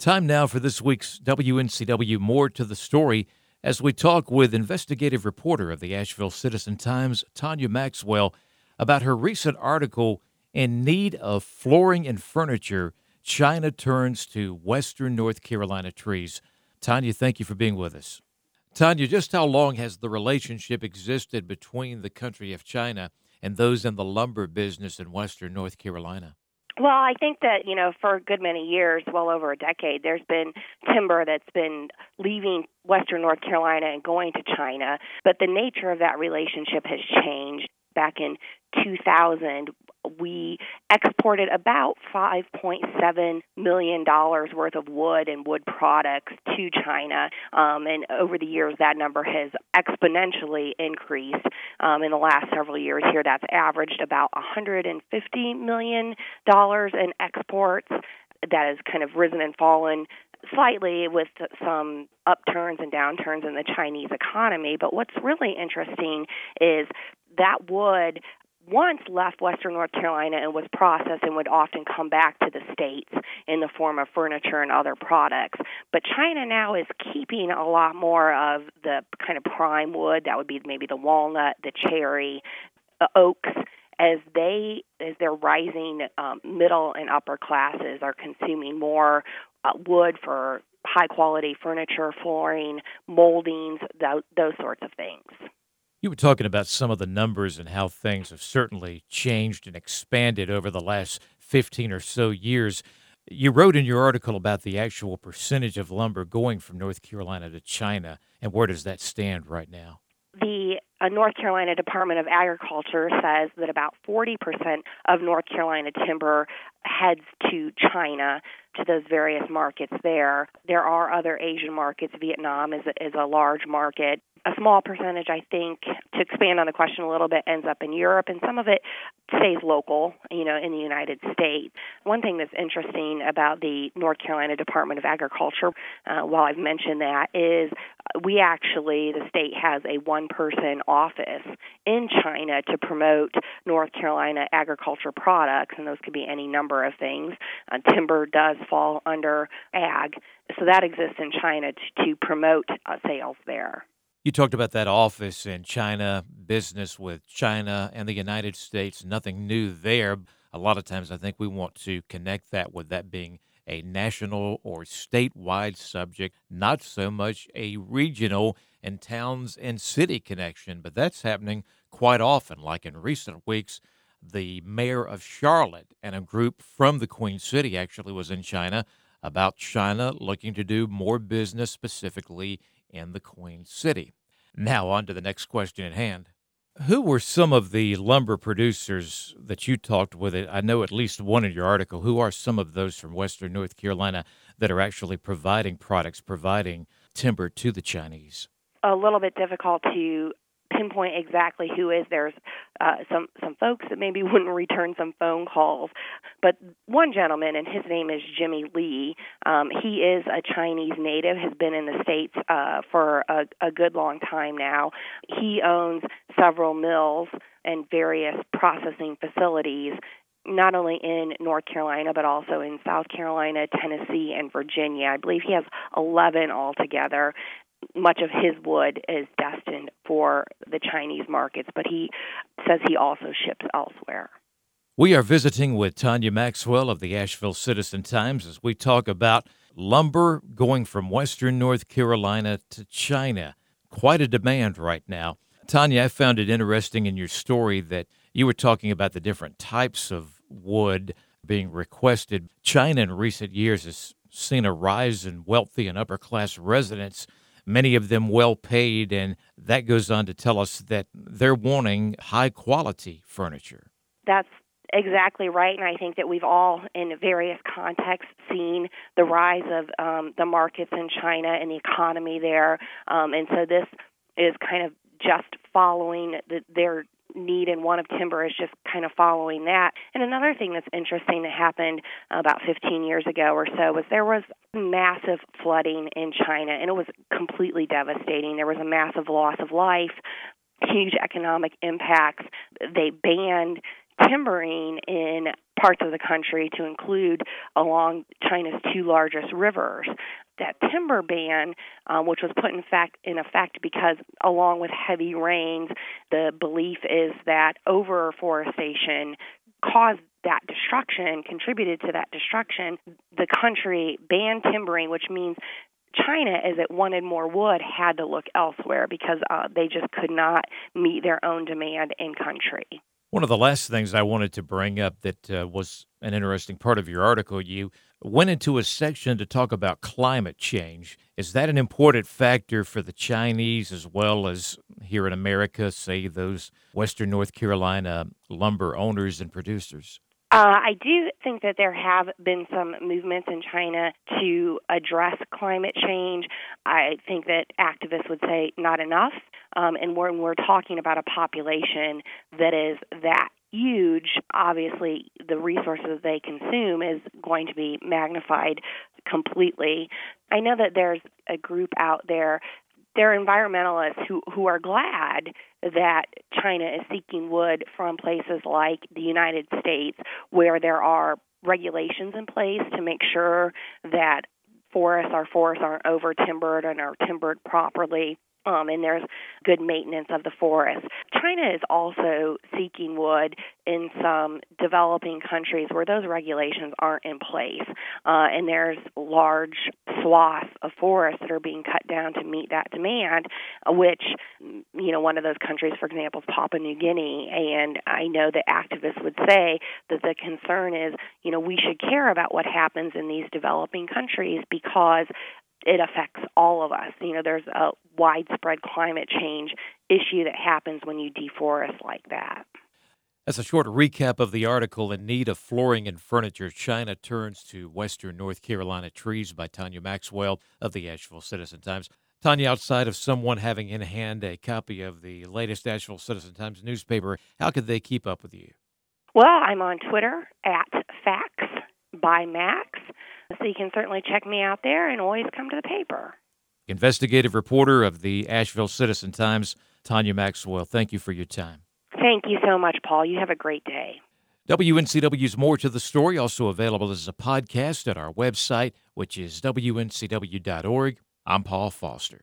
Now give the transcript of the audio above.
Time now for this week's WNCW More to the Story as we talk with investigative reporter of the Asheville Citizen-Times, Tanya Maxwell, about her recent article, In Need of Flooring and Furniture, China Turns to Western North Carolina Trees. Tanya, thank you for being with us. Tanya, just how long has the relationship existed between the country of China and those in the lumber business in Western North Carolina? Well, I think that, for a good many years, well over a decade, there's been timber that's been leaving Western North Carolina and going to China. But the nature of that relationship has changed. Back in 2000, we exported about $5.7 million worth of wood and wood products to China. And over the years, that number has exponentially increased. In the last several years here, that's averaged about $150 million in exports. That has kind of risen and fallen slightly with some upturns and downturns in the Chinese economy. But what's really interesting is that wood once left Western North Carolina and was processed and would often come back to the States in the form of furniture and other products. But China now is keeping a lot more of the kind of prime wood, that would be maybe the walnut, the cherry, the oaks, as their rising middle and upper classes are consuming more wood for high-quality furniture, flooring, moldings, those sorts of things. You were talking about some of the numbers and how things have certainly changed and expanded over the last 15 or so years. You wrote in your article about the actual percentage of lumber going from North Carolina to China, and where does that stand right now? The North Carolina Department of Agriculture says that about 40% of North Carolina timber heads to China, to those various markets there. There are other Asian markets. Vietnam is a large market. A small percentage, I think, to expand on the question a little bit, ends up in Europe, and some of it stays local, in the United States. One thing that's interesting about the North Carolina Department of Agriculture, while I've mentioned that, is the state has a one-person office in China to promote North Carolina agriculture products, and those could be any number of things. Timber does fall under ag, so that exists in China to promote sales there. You talked about that office in China, business with China and the United States, nothing new there. A lot of times I think we want to connect that with that being a national or statewide subject, not so much a regional and towns and city connection, but that's happening quite often. Like in recent weeks, the mayor of Charlotte and a group from the Queen City actually was in China about China looking to do more business specifically in the Queen City. Now on to the next question at hand. Who were some of the lumber producers that you talked with? I know at least one in your article. Who are some of those from Western North Carolina that are actually providing timber to the Chinese? A little bit difficult to pinpoint exactly who is. There's some folks that maybe wouldn't return some phone calls. But one gentleman, and his name is Jimmy Lee, he is a Chinese native, has been in the States for a good long time now. He owns several mills and various processing facilities, not only in North Carolina, but also in South Carolina, Tennessee, and Virginia. I believe he has 11 altogether. Much of his wood is destined for the Chinese markets, but he says he also ships elsewhere. We are visiting with Tanya Maxwell of the Asheville Citizen-Times as we talk about lumber going from Western North Carolina to China. Quite a demand right now. Tanya, I found it interesting in your story that you were talking about the different types of wood being requested. China in recent years has seen a rise in wealthy and upper-class residents, many of them well-paid, and that goes on to tell us that they're wanting high-quality furniture. That's exactly right, and I think that we've all, in various contexts, seen the rise of the markets in China and the economy there, and so this is kind of just following their need and want of timber is just kind of following that. And another thing that's interesting that happened about 15 years ago or so was there was massive flooding in China, and it was completely devastating. There was a massive loss of life, huge economic impacts. They banned timbering in parts of the country to include along China's two largest rivers. That timber ban, which was put in effect because along with heavy rains, the belief is that overforestation caused that destruction, contributed to that destruction. The country banned timbering, which means China, as it wanted more wood, had to look elsewhere because they just could not meet their own demand in country. One of the last things I wanted to bring up that was an interesting part of your article, you went into a section to talk about climate change. Is that an important factor for the Chinese as well as here in America, say those Western North Carolina lumber owners and producers? I do think that there have been some movements in China to address climate change. I think that activists would say not enough. And when we're talking about a population that is that huge, obviously the resources they consume is going to be magnified completely. I know that there's a group out there. They're environmentalists who are glad that China is seeking wood from places like the United States, where there are regulations in place to make sure that our forests aren't over-timbered and are timbered properly. And there's good maintenance of the forest. China is also seeking wood in some developing countries where those regulations aren't in place. And there's large swaths of forest that are being cut down to meet that demand, which, one of those countries, for example, is Papua New Guinea. And I know that activists would say that the concern is, we should care about what happens in these developing countries because it affects all of us. There's a widespread climate change issue that happens when you deforest like that. As a short recap of the article, In Need of Flooring and Furniture, China Turns to Western North Carolina Trees by Tanya Maxwell of the Asheville Citizen-Times. Tanya, outside of someone having in hand a copy of the latest Asheville Citizen-Times newspaper, how could they keep up with you? Well, I'm on Twitter at FactsByMax. So you can certainly check me out there and always come to the paper. Investigative reporter of the Asheville Citizen-Times, Tanya Maxwell, thank you for your time. Thank you so much, Paul. You have a great day. WNCW's More to the Story, also available as a podcast at our website, which is wncw.org. I'm Paul Foster.